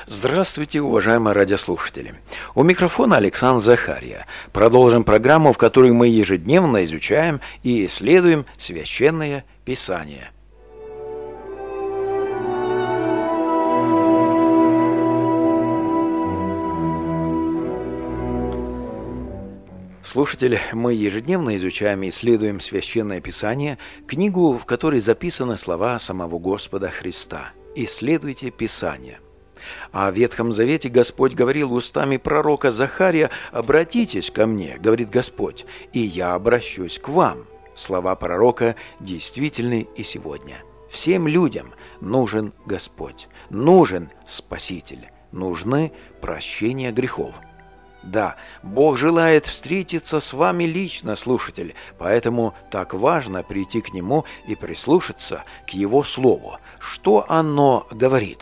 Здравствуйте, уважаемые радиослушатели. У микрофона Александр Захарья. Продолжим программу, в которой мы ежедневно изучаем и исследуем Священное Писание. Слушатели, мы ежедневно изучаем и исследуем Священное Писание, книгу, в которой записаны слова самого Господа Христа. «Исследуйте Писание». А в Ветхом Завете Господь говорил устами пророка Захария: «Обратитесь ко мне, говорит Господь, и я обращусь к вам». Слова пророка действительны и сегодня. Всем людям нужен Господь, нужен Спаситель, нужны прощения грехов. Да, Бог желает встретиться с вами лично, слушатель, поэтому так важно прийти к Нему и прислушаться к Его Слову. Что оно говорит?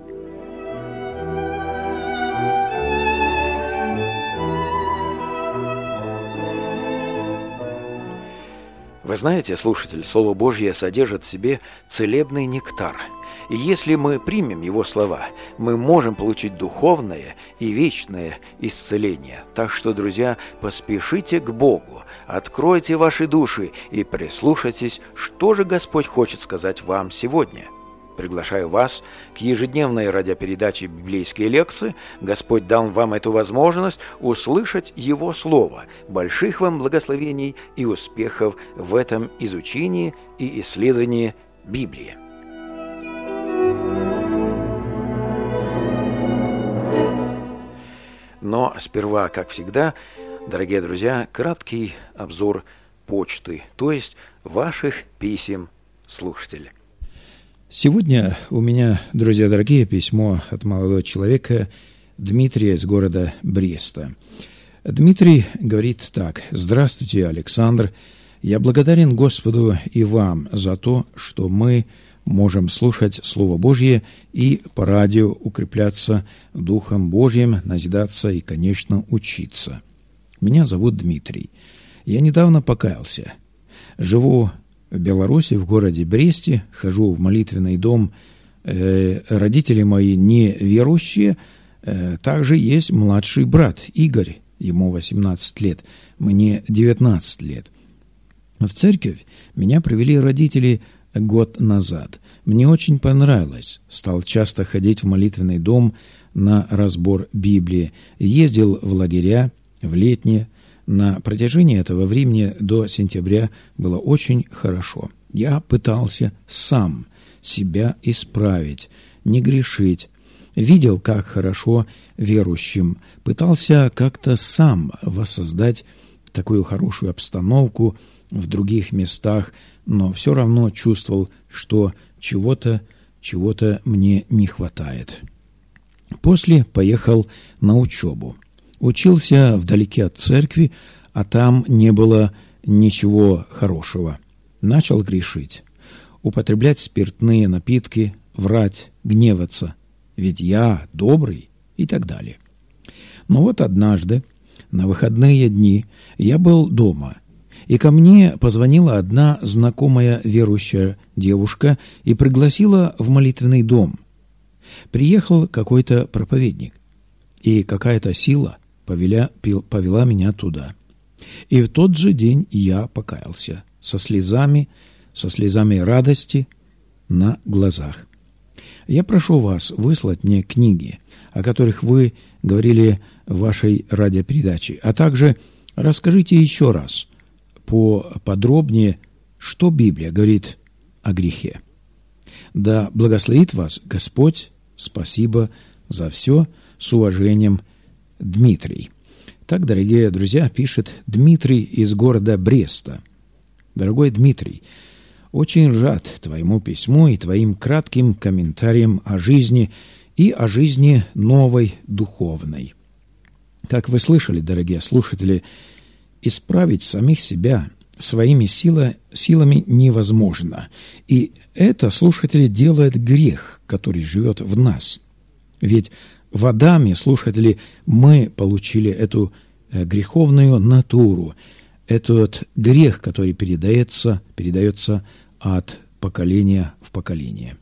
Вы знаете, слушатель, Слово Божье содержит в себе целебный нектар. И если мы примем Его слова, мы можем получить духовное и вечное исцеление. Так что, друзья, поспешите к Богу, откройте ваши души и прислушайтесь, что же Господь хочет сказать вам сегодня. Приглашаю вас к ежедневной радиопередаче «Библейские лекции». Господь дал вам эту возможность услышать Его Слово. Больших вам благословений и успехов в этом изучении и исследовании Библии. Но сперва, как всегда, дорогие друзья, краткий обзор почты, то есть ваших писем, слушателей. Сегодня у меня, друзья дорогие, письмо от молодого человека Дмитрия из города Бреста. Дмитрий говорит так: «Здравствуйте, Александр. Я благодарен Господу и вам за то, что мы можем слушать Слово Божье и по радио укрепляться Духом Божьим, назидаться и, конечно, учиться. Меня зовут Дмитрий. Я недавно покаялся. Живу в Беларуси, в городе Бресте, хожу в молитвенный дом. Родители мои не верующие. Также есть младший брат Игорь, ему 18 лет, мне 19 лет. В церковь меня привели родители год назад. Мне очень понравилось. Стал часто ходить в молитвенный дом на разбор Библии. Ездил в лагеря, в летние. На протяжении этого времени до сентября было очень хорошо. Я пытался сам себя исправить, не грешить. Видел, как хорошо верующим. Пытался как-то сам воссоздать такую хорошую обстановку в других местах, но все равно чувствовал, что чего-то мне не хватает. После поехал на учебу. Учился вдалеке от церкви, а там не было ничего хорошего. Начал грешить, употреблять спиртные напитки, врать, гневаться, ведь я добрый и так далее. Но вот однажды, на выходные дни, я был дома, и ко мне позвонила одна знакомая верующая девушка и пригласила в молитвенный дом. Приехал какой-то проповедник, и какая-то сила повела меня туда. И в тот же день я покаялся, со слезами радости на глазах. Я прошу вас выслать мне книги, о которых вы говорили в вашей радиопередаче, а также расскажите еще раз поподробнее, что Библия говорит о грехе. Да благословит вас Господь. Спасибо за все. С уважением, Дмитрий. Так, дорогие друзья, пишет Дмитрий из города Бреста. Дорогой Дмитрий, очень рад твоему письму и твоим кратким комментариям о жизни и о жизни новой духовной. Как вы слышали, дорогие слушатели, исправить самих себя своими силами невозможно. И это, слушатели, делает грех, который живет в нас. Ведь в Адаме, слушатели, мы получили эту греховную натуру, этот грех, который передается от поколения в поколение.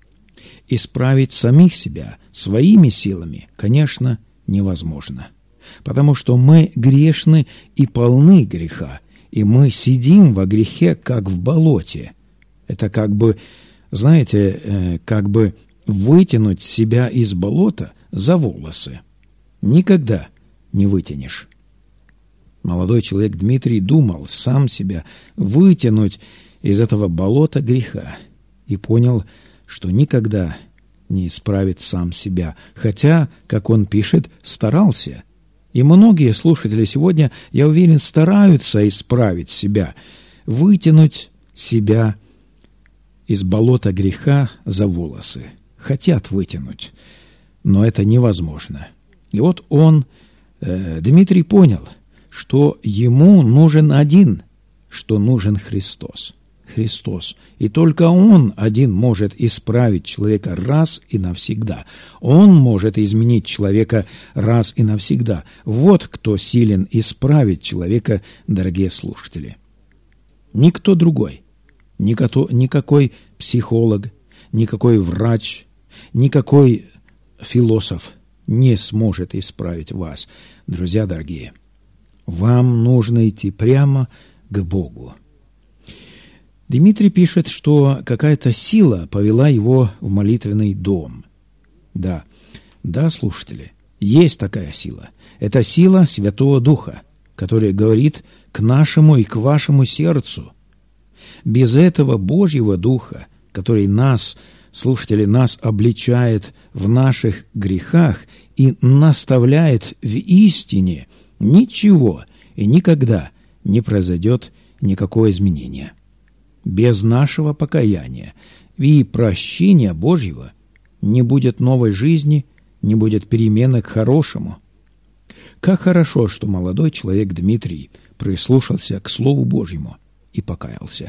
Исправить самих себя своими силами, конечно, невозможно, потому что мы грешны и полны греха, и мы сидим во грехе, как в болоте. Это как бы, знаете, как бы вытянуть себя из болота за волосы. Никогда не вытянешь. Молодой человек Дмитрий думал сам себя вытянуть из этого болота греха и понял, что никогда не исправит сам себя, хотя, как он пишет, старался. И многие слушатели сегодня, я уверен, стараются исправить себя, вытянуть себя из болота греха за волосы. Хотят вытянуть, но это невозможно. И вот он, Дмитрий, понял, что ему нужен один, что нужен Христос. Христос. И только Он один может исправить человека раз и навсегда. Он может изменить человека раз и навсегда. Вот кто силен исправить человека, дорогие слушатели. Никто другой. Никакой психолог, никакой врач, никакой философ не сможет исправить вас, друзья дорогие. Вам нужно идти прямо к Богу. Дмитрий пишет, что какая-то сила повела его в молитвенный дом. Да, слушатели, есть такая сила. Это сила Святого Духа, которая говорит к нашему и к вашему сердцу. Без этого Божьего Духа, который нас, слушатели, нас обличает в наших грехах и наставляет в истине, ничего и никогда не произойдет никакого изменения. Без нашего покаяния и прощения Божьего не будет новой жизни, не будет перемены к хорошему. Как хорошо, что молодой человек Дмитрий прислушался к Слову Божьему и покаялся.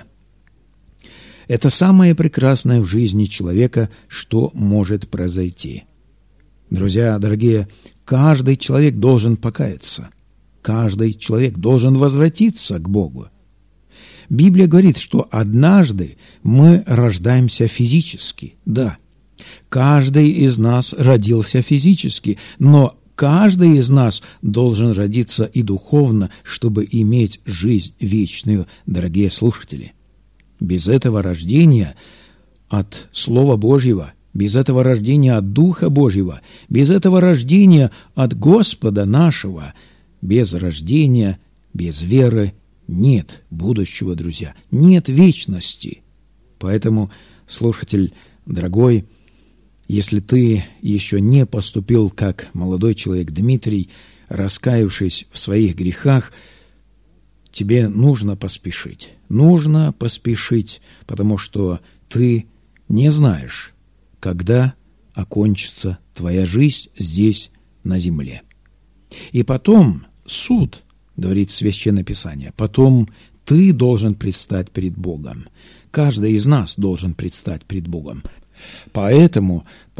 Это самое прекрасное в жизни человека, что может произойти. Друзья дорогие, каждый человек должен покаяться. Каждый человек должен возвратиться к Богу. Библия говорит, что однажды мы рождаемся физически. Да, каждый из нас родился физически, но каждый из нас должен родиться и духовно, чтобы иметь жизнь вечную, дорогие слушатели. Без этого рождения от Слова Божьего, без этого рождения от Духа Божьего, без этого рождения от Господа нашего, без рождения, без веры нет будущего, друзья, нет вечности. Поэтому, слушатель дорогой, если ты еще не поступил, как молодой человек Дмитрий, раскаявшись в своих грехах, тебе нужно поспешить. Нужно поспешить, потому что ты не знаешь, когда окончится твоя жизнь здесь, на земле. И потом суд, говорит Священное Писание, потом ты должен предстать перед Богом. Каждый из нас должен предстать перед Богом. Поэтому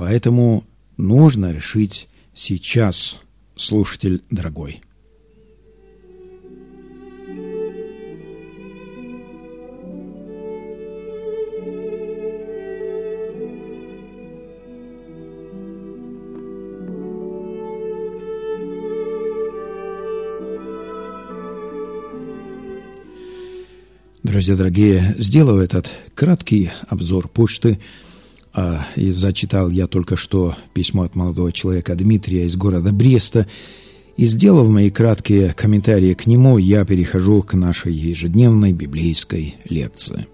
нужно решить сейчас, слушатель дорогой. Друзья дорогие, сделав этот краткий обзор почты, и зачитал я только что письмо от молодого человека Дмитрия из города Бреста, и сделав мои краткие комментарии к нему, я перехожу к нашей ежедневной библейской лекции.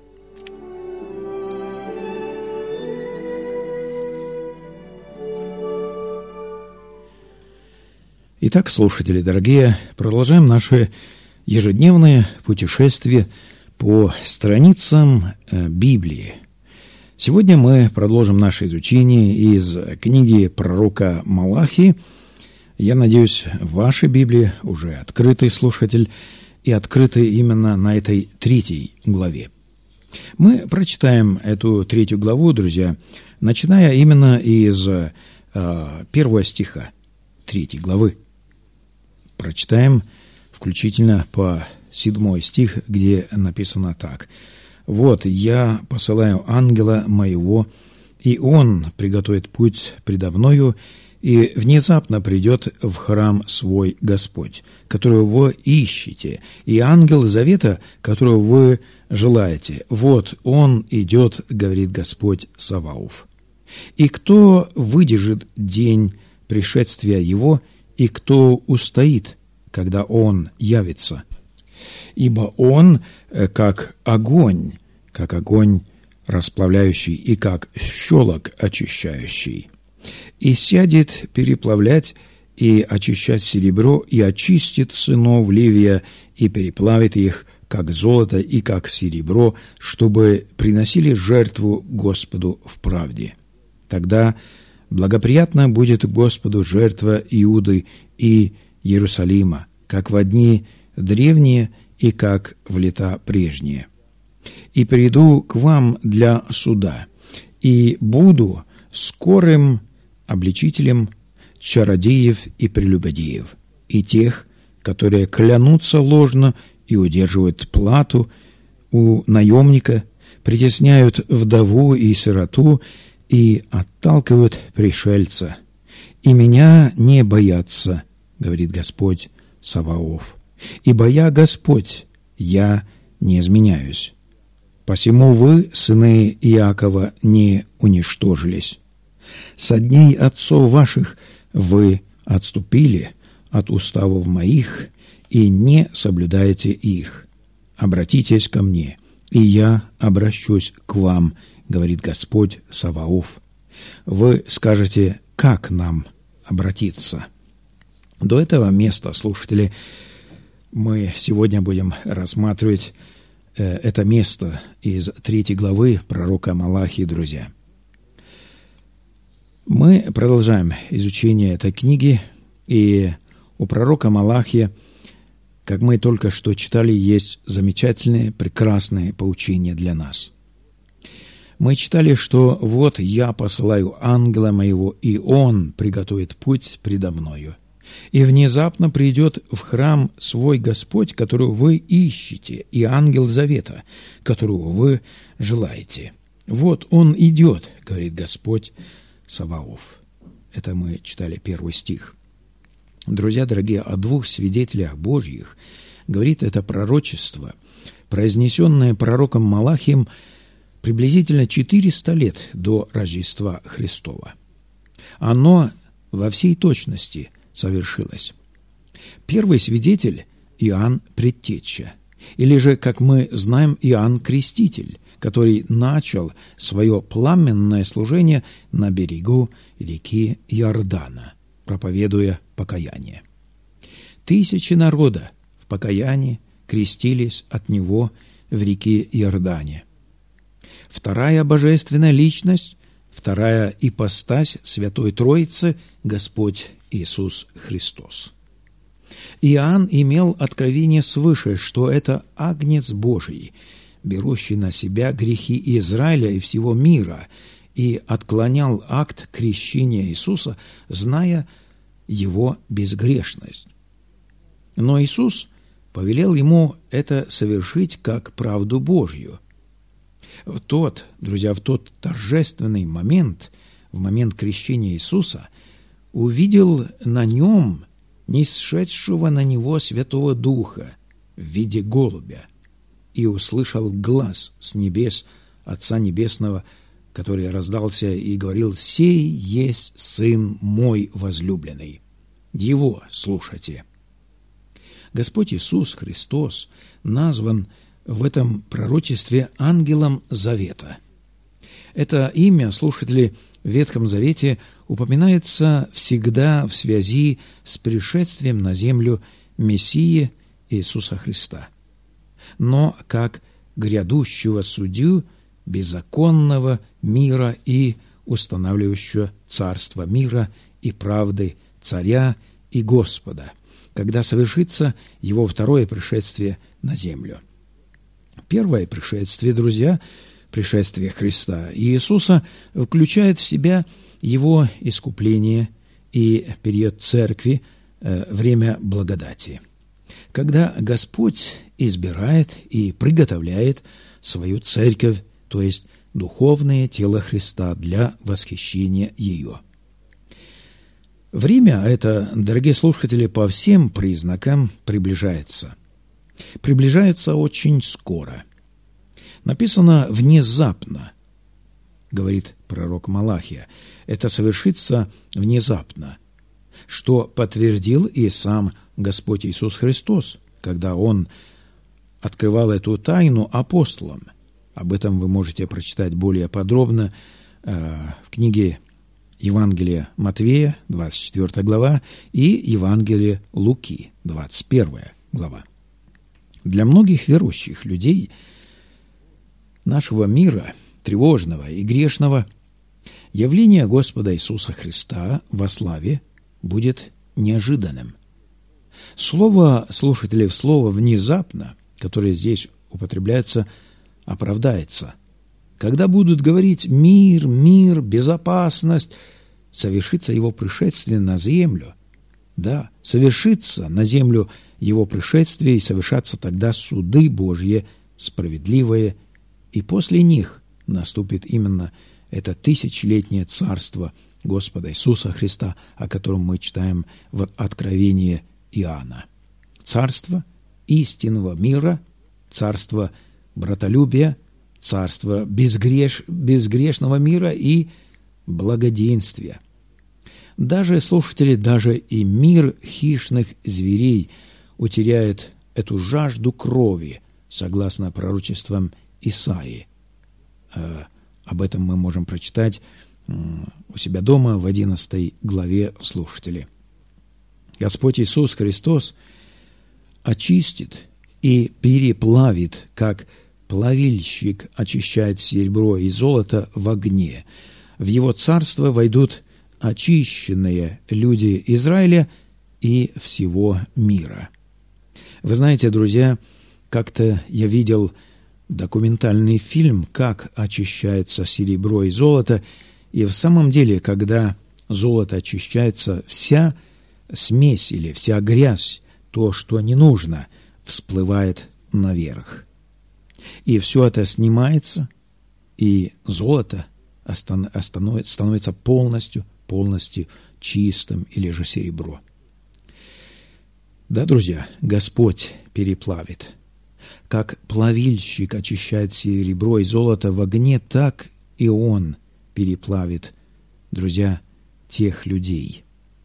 Итак, слушатели дорогие, продолжаем наше ежедневное путешествие по страницам Библии. Сегодня мы продолжим наше изучение из книги пророка Малахии. Я надеюсь, ваши Библии уже открыты, слушатель, и открыты именно на этой 3 главе. Мы прочитаем эту 3 главу, друзья, начиная именно из 1 стиха 3 главы. Прочитаем включительно по 7 стих, где написано так. «Вот я посылаю ангела моего и Он приготовит путь предо мною, и внезапно придет в храм свой Господь, которого вы ищете, и ангел завета, которого вы желаете. Вот Он идет, говорит Господь Саваоф. И кто выдержит день пришествия Его, и кто устоит, когда Он явится? Ибо Он как огонь расплавляющий, и как щелок очищающий. И сядет переплавлять и очищать серебро, и очистит сынов Левия, и переплавит их, как золото и как серебро, чтобы приносили жертву Господу в правде. Тогда благоприятна будет Господу жертва Иуды и Иерусалима, как в дни древние и как в лета прежние. И приду к вам для суда, и буду скорым обличителем чародеев и прелюбодеев, и тех, которые клянутся ложно и удерживают плату у наемника, притесняют вдову и сироту и отталкивают пришельца. И меня не боятся, говорит Господь Саваоф, ибо я Господь, я не изменяюсь. Посему вы, сыны Иакова, не уничтожились. Со дней отцов ваших вы отступили от уставов моих и не соблюдаете их. Обратитесь ко мне, и я обращусь к вам, говорит Господь Саваоф. Вы скажете, как нам обратиться? До этого места, слушатели, мы сегодня будем рассматривать это место из 3 главы пророка Малахии, друзья. Мы продолжаем изучение этой книги, и у пророка Малахия, как мы только что читали, есть замечательные, прекрасные поучения для нас. Мы читали, что «вот я посылаю ангела моего, и он приготовит путь предо мною. И внезапно придет в храм свой Господь, которого вы ищете, и ангел завета, которого вы желаете. Вот он идет, говорит Господь Саваоф». Это мы читали 1 стих. Друзья дорогие, о 2 свидетелях Божьих говорит это пророчество, произнесенное пророком Малахием приблизительно 400 лет до Рождества Христова. Оно во всей точности совершилось. Первый свидетель – Иоанн Предтеча, или же, как мы знаем, Иоанн Креститель, который начал свое пламенное служение на берегу реки Иордана, проповедуя покаяние. Тысячи народа в покаянии крестились от него в реке Иордане. Вторая божественная личность, вторая ипостась Святой Троицы – Господь Иисус Христос. Иоанн имел откровение свыше, что это Агнец Божий, берущий на себя грехи Израиля и всего мира, и отклонял акт крещения Иисуса, зная его безгрешность. Но Иисус повелел ему это совершить как правду Божью. В тот торжественный момент, в момент крещения Иисуса, увидел на нем нисшедшего на него Святого Духа в виде голубя и услышал глас с небес Отца Небесного, который раздался и говорил: «Сей есть Сын мой возлюбленный, Его слушайте». Господь Иисус Христос назван в этом пророчестве ангелом завета. Это имя, слушатели, в Ветхом Завете упоминается всегда в связи с пришествием на землю Мессии Иисуса Христа, но как грядущего судью беззаконного мира и устанавливающего царство мира и правды царя и Господа, когда совершится его второе пришествие на землю. Первое пришествие, друзья, пришествие Христа и Иисуса включает в себя его искупление и период церкви, время благодати, когда Господь избирает и приготовляет свою церковь, то есть духовное тело Христа для восхищения ее. Время это, дорогие слушатели, по всем признакам приближается. Приближается очень скоро. Написано «внезапно», говорит пророк Малахия. Это совершится внезапно, что подтвердил и сам Господь Иисус Христос, когда Он открывал эту тайну апостолам. Об этом вы можете прочитать более подробно в книге Евангелия Матвея, 24 глава, и Евангелие Луки, 21 глава. Для многих верующих людей нашего мира, тревожного и грешного, явление Господа Иисуса Христа во славе будет неожиданным. Слово, слушатели, слово «внезапно», которое здесь употребляется, оправдается. Когда будут говорить «мир, мир, безопасность», совершится его пришествие на землю. Да, совершится на землю его пришествие, и совершатся тогда суды Божьи, справедливые, и после них наступит именно это тысячелетнее царство Господа Иисуса Христа, о котором мы читаем в Откровении Иоанна. Царство истинного мира, царство братолюбия, царство безгрешного мира и благоденствия. Даже, слушатели, даже и мир хищных зверей утеряет эту жажду крови, согласно пророчествам Исаии. Об этом мы можем прочитать у себя дома в 11 главе, слушатели. Господь Иисус Христос очистит и переплавит, как плавильщик очищает серебро и золото в огне. В Его царство войдут очищенные люди Израиля и всего мира. Вы знаете, друзья, как-то я видел документальный фильм «Как очищается серебро и золото», и в самом деле, когда золото очищается, вся смесь или вся грязь, то, что не нужно, всплывает наверх. И все это снимается, и золото становится полностью чистым, или же серебро. Да, друзья, Господь переплавит. Как плавильщик очищает серебро и золото в огне, так и Он переплавит, друзья, тех людей.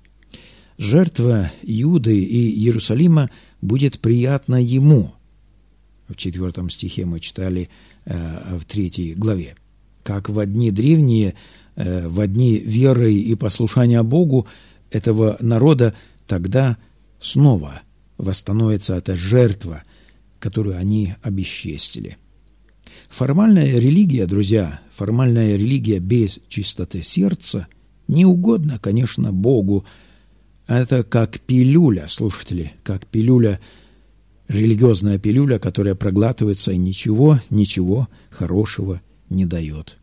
Жертва Иуды и Иерусалима будет приятна Ему. В 4 стихе мы читали в 3 главе. Как в дни древние, в дни веры и послушания Богу этого народа, тогда снова восстановится эта жертва, которую они обесчестили. Формальная религия, друзья, формальная религия без чистоты сердца не угодна, конечно, Богу. Это как пилюля, слушатели, как пилюля, религиозная пилюля, которая проглатывается и ничего хорошего не дает.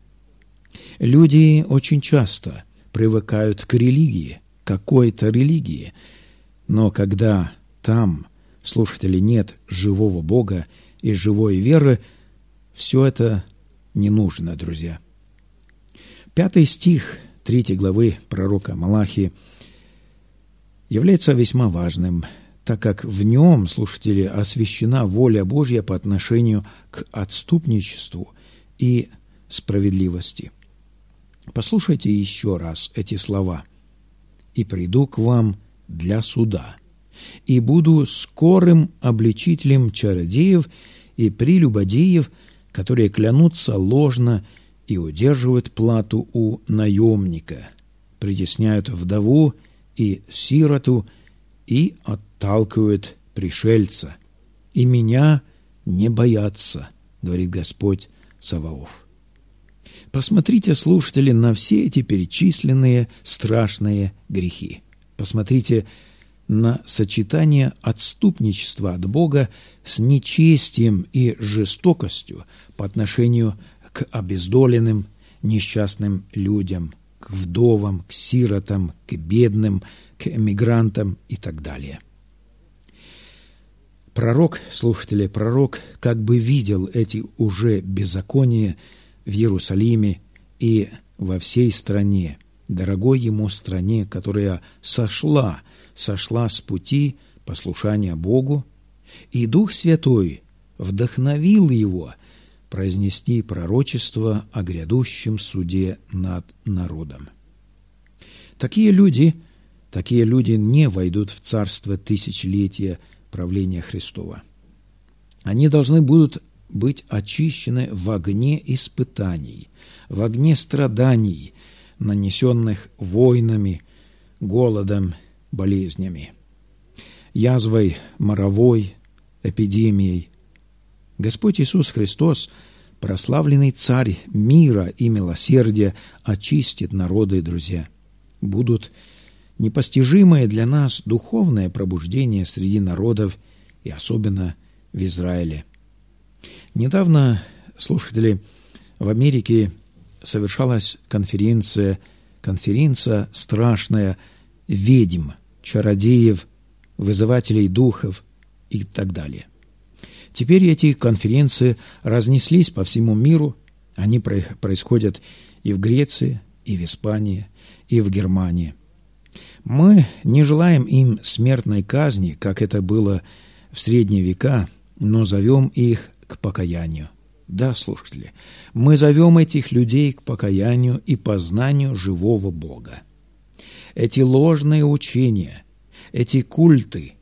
Люди очень часто привыкают к религии, какой-то религии, но когда там, слушатели, нет живого Бога и живой веры, все это не нужно, друзья. 5 стих 3 главы пророка Малахии является весьма важным, так как в нем, слушатели, освящена воля Божья по отношению к отступничеству и справедливости. Послушайте еще раз эти слова. «И приду к вам для суда, и буду скорым обличителем чародеев и прелюбодеев, которые клянутся ложно и удерживают плату у наемника, притесняют вдову и сироту и отталкивают пришельца. И меня не боятся, говорит Господь Саваоф». Посмотрите, слушатели, на все эти перечисленные страшные грехи. Посмотрите на сочетание отступничества от Бога с нечестием и жестокостью по отношению к обездоленным, несчастным людям, к вдовам, к сиротам, к бедным, к эмигрантам и так далее. Пророк, слушатели, пророк как бы видел эти уже беззакония в Иерусалиме и во всей стране, дорогой ему стране, которая сошла с пути послушания Богу, и Дух Святой вдохновил его произнести пророчество о грядущем суде над народом. Такие люди не войдут в царство тысячелетия правления Христова. Они должны будут быть очищены в огне испытаний, в огне страданий, нанесенных войнами, голодом, болезнями, язвой моровой, эпидемией. Господь Иисус Христос, прославленный Царь мира и милосердия, очистит народы, друзья. Будут непостижимое для нас духовное пробуждение среди народов и особенно в Израиле. Недавно, слушатели, в Америке совершалась конференция страшная ведьм, чародеев, вызывателей духов и так далее. Теперь эти конференции разнеслись по всему миру. Они происходят и в Греции, и в Испании, и в Германии. Мы не желаем им смертной казни, как это было в средние века, но зовем их к покаянию. Да, слушатели, мы зовем этих людей к покаянию и познанию живого Бога. Эти ложные учения, эти культы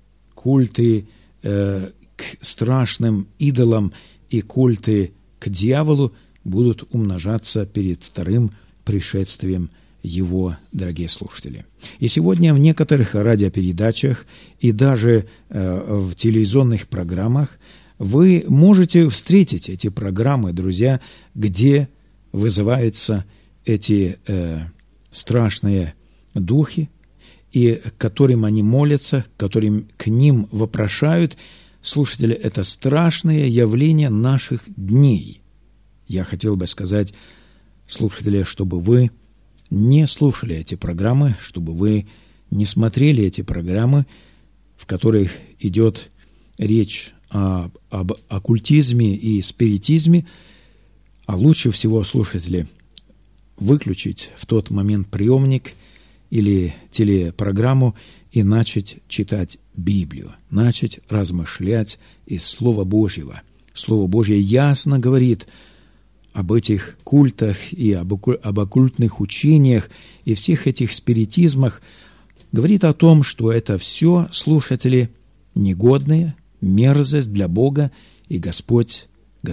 к страшным идолам и культы к дьяволу будут умножаться перед вторым пришествием Его, дорогие слушатели. И сегодня в некоторых радиопередачах и даже в телевизионных программах вы можете встретить эти программы, друзья, где вызываются эти страшные духи, и к которым они молятся, к ним вопрошают. Слушатели, это страшное явление наших дней. Я хотел бы сказать, слушатели, чтобы вы не слушали эти программы, чтобы вы не смотрели эти программы, в которых идет речь об оккультизме и спиритизме, а лучше всего, слушатели, выключить в тот момент приемник или телепрограмму и начать читать Библию, начать размышлять из Слова Божьего. Слово Божье ясно говорит об этих культах и об оккультных учениях и всех этих спиритизмах, говорит о том, что это все, слушатели, негодное, мерзость для Бога, и Господь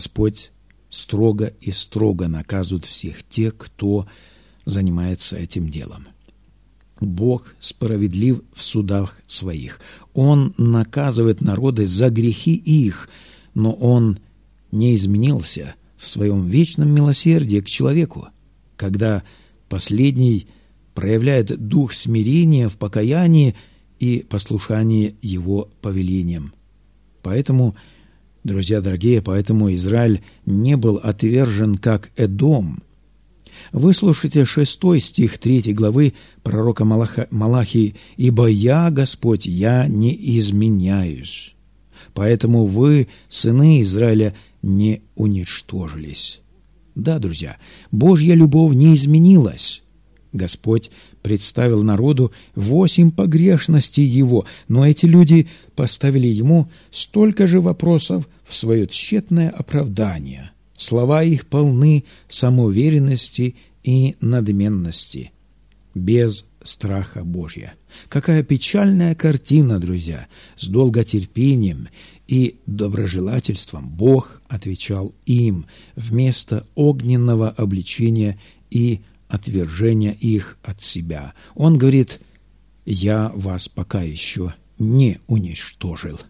строго и строго наказывает всех тех, кто занимается этим делом. Бог справедлив в судах своих. Он наказывает народы за грехи их, но Он не изменился в своем вечном милосердии к человеку, когда последний проявляет дух смирения в покаянии и послушании Его повелениям. Поэтому, друзья дорогие, Израиль не был отвержен, как Эдом. Выслушайте 6 стих 3 главы пророка Малахии: «Ибо я, Господь, я не изменяюсь, поэтому вы, сыны Израиля, не уничтожились». Да, друзья, Божья любовь не изменилась. Господь представил народу 8 погрешностей Его, но эти люди поставили Ему столько же вопросов в свое тщетное оправдание. Слова их полны самоуверенности и надменности, без страха Божья. Какая печальная картина, друзья! С долготерпением и доброжелательством Бог отвечал им вместо огненного обличения и отвержения их от себя. Он говорит: «Я вас пока еще не уничтожил».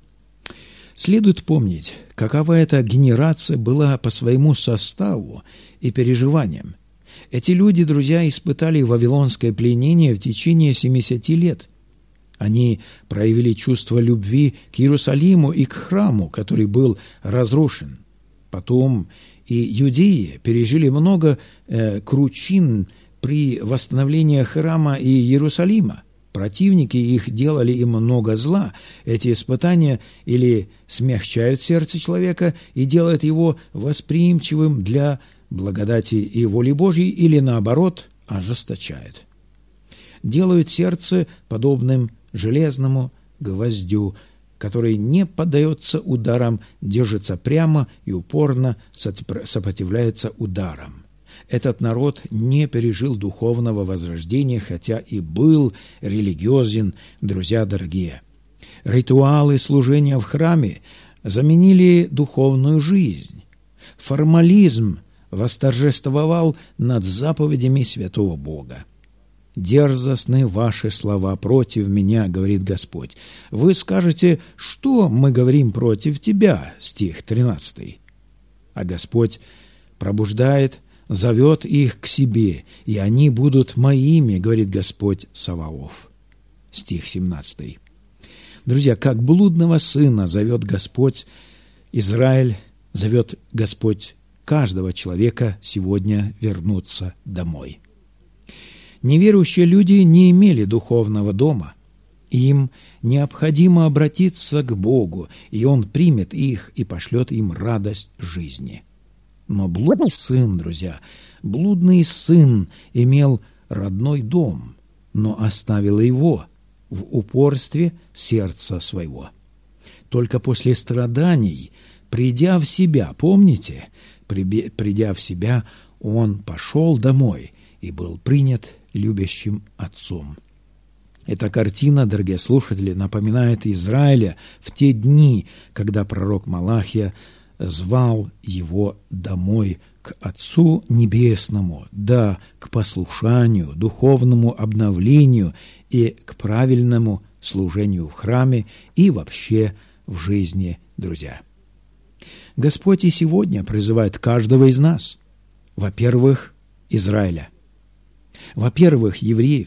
Следует помнить, какова эта генерация была по своему составу и переживаниям. Эти люди, друзья, испытали вавилонское пленение в течение 70 лет. Они проявили чувство любви к Иерусалиму и к храму, который был разрушен. Потом и иудеи пережили много кручин при восстановлении храма и Иерусалима. Противники их делали им много зла. Эти испытания или смягчают сердце человека и делают его восприимчивым для благодати и воли Божьей или, наоборот, ожесточает. Делают сердце подобным железному гвоздю, который не поддается ударам, держится прямо и упорно сопротивляется ударам. Этот народ не пережил духовного возрождения, хотя и был религиозен, друзья дорогие. Ритуалы служения в храме заменили духовную жизнь. Формализм восторжествовал над заповедями святого Бога. «Дерзостны ваши слова против меня, — говорит Господь. Вы скажете, что мы говорим против тебя?» Стих 13. А Господь пробуждает, зовет их к себе, и они будут моими, говорит Господь Саваоф. Стих 17. Друзья, как блудного сына зовет Господь Израиль, зовет Господь каждого человека сегодня вернуться домой. Неверующие люди не имели духовного дома. Им необходимо обратиться к Богу, и Он примет их и пошлет им радость жизни. Но блудный сын, друзья, блудный сын имел родной дом, но оставил его в упорстве сердца своего. Только после страданий, придя в себя, помните, придя в себя, он пошел домой и был принят любящим отцом. Эта картина, дорогие слушатели, напоминает Израиля в те дни, когда пророк Малахия звал его домой к Отцу Небесному, да, к послушанию, духовному обновлению и к правильному служению в храме и вообще в жизни, друзья. Господь и сегодня призывает каждого из нас, во-первых, Израиля, во-первых, евреев,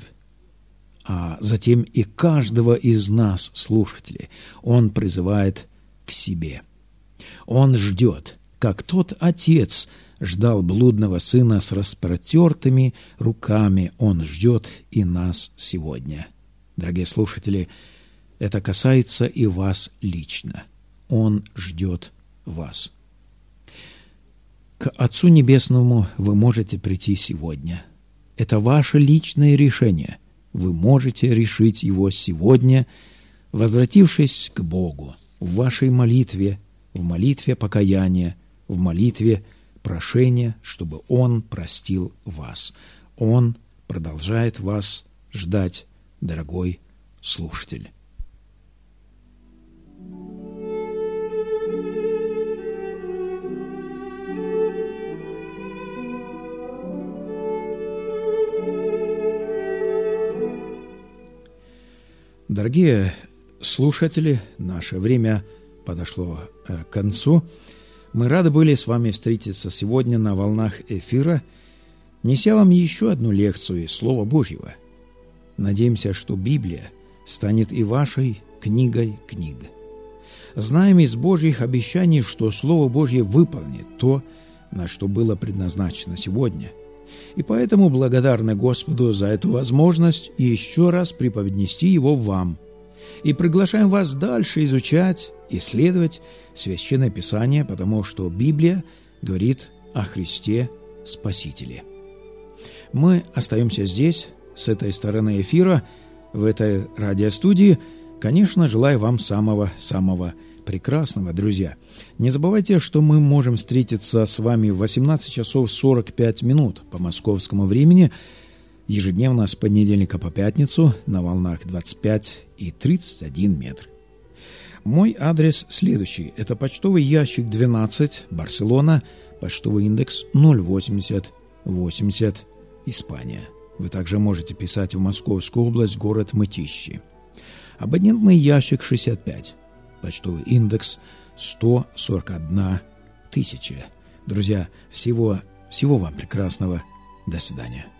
а затем и каждого из нас, слушателей, Он призывает к себе. Он ждет, как тот отец ждал блудного сына с распротертыми руками. Он ждет и нас сегодня. Дорогие слушатели, это касается и вас лично. Он ждет вас. К Отцу Небесному вы можете прийти сегодня. Это ваше личное решение. Вы можете решить его сегодня, возвратившись к Богу в вашей молитве, в молитве покаяния, в молитве прошения, чтобы Он простил вас. Он продолжает вас ждать, дорогой слушатель. Дорогие слушатели, наше время подошло к концу. Мы рады были с вами встретиться сегодня на волнах эфира, неся вам еще одну лекцию из Слова Божьего. Надеемся, что Библия станет и вашей книгой книг. Знаем из Божьих обещаний, что Слово Божье выполнит то, на что было предназначено сегодня. И поэтому благодарны Господу за эту возможность еще раз преподнести его вам. И приглашаем вас дальше изучать, исследовать Священное Писание, потому что Библия говорит о Христе Спасителе. Мы остаемся здесь, с этой стороны эфира, в этой радиостудии. Конечно, желаю вам самого-самого прекрасного, друзья. Не забывайте, что мы можем встретиться с вами в 18 часов 45 минут по московскому времени, ежедневно с понедельника по пятницу на волнах 25 и 31 метр. Мой адрес следующий. Это почтовый ящик 12, Барселона, почтовый индекс 08080, Испания. Вы также можете писать в Московскую область, город Мытищи. Абонентный ящик 65, почтовый индекс 141 тысяча. Друзья, всего вам прекрасного. До свидания.